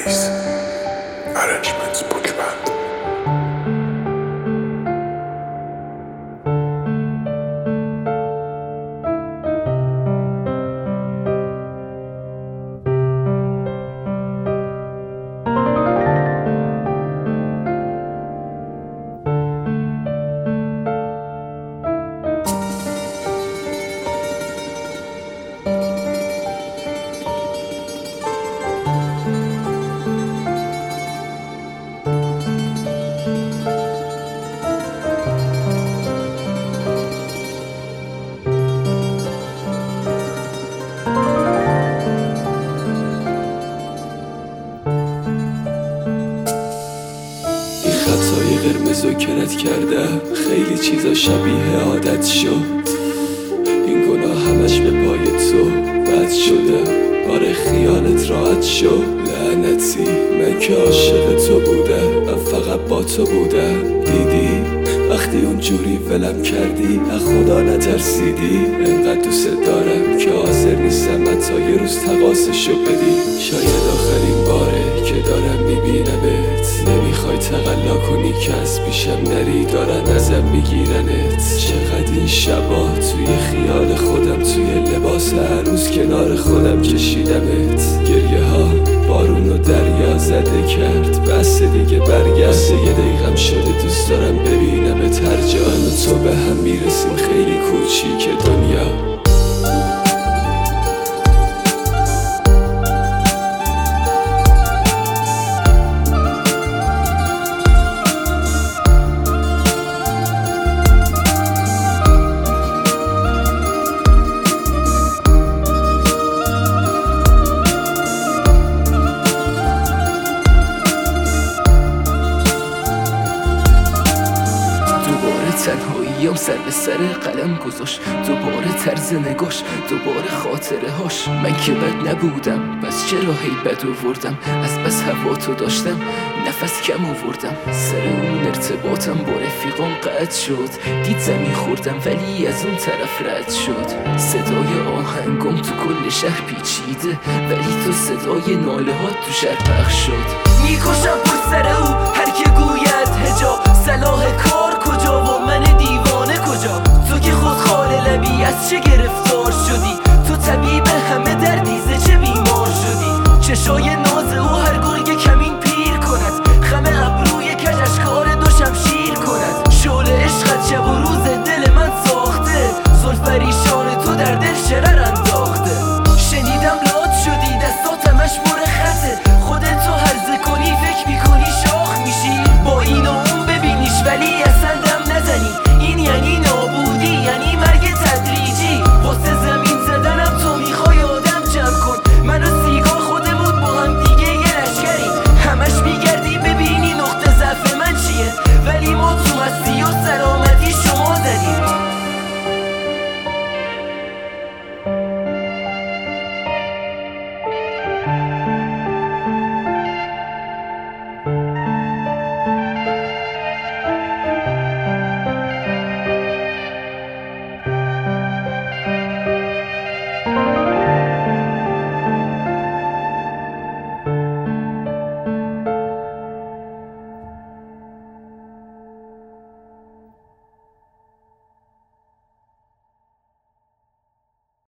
Space. Arrangements Bookband. خطای قرمز و کرد کردم، خیلی چیزا شبیه عادت شد. این گناه همش به پای تو بد شده. آره خیالت راحت شد. لعنتی من که عاشق تو بودم، من فقط با تو بودم. دیدی وقتی اونجوری ولم کردی از خدا نترسیدی. انقدر دوست دارم که حاضر نیستم حتی یه روز تقاصشو بدی. شاید آخرین باره که دارم میبینمت، نمیخوای تقلا کنی که از پیشم نری، دارن ازم میگیرنت. چقدر این شبا توی خیال خودم، توی لباس عروس کنار خودم کشیدمت. گریه ها بارون و دریا زده کرد، بس دیگه برگشت. یه دقیقم شده دوست دارم ببینمت هر جا. من و تو به هم میرسیم خیلی کوچیک دنیا. تنهاییم سر به سر قلم گذاشت، دوباره طرز نگاش، دوباره خاطره هاش. من که بد نبودم، پس چرا هی بد آوردم؟ از بس هوا تو داشتم، نفس کم آوردم. سر اون ارتباطم با رفیقان قطع شد. دید زمین خوردم ولی از اون طرف رد شد. صدای آهنگم تو کل شهر پیچیده، ولی تو صدای ناله ها تو شهر پخش شد. میکشم پشت سر او هر که گوید هجا، صلاح کار کجا و من دیوانه کجا؟ تو که خود خال لبی از چه گرفتار شدی؟ تو طبیب همه دردیزه چه بیمار شدی؟ چشای ناز او هر گرگ کمین پیر کند، خم ابروی کجش کار دو شمشیر کند. شعله عشقت شب و روز دل من ساخته، زلف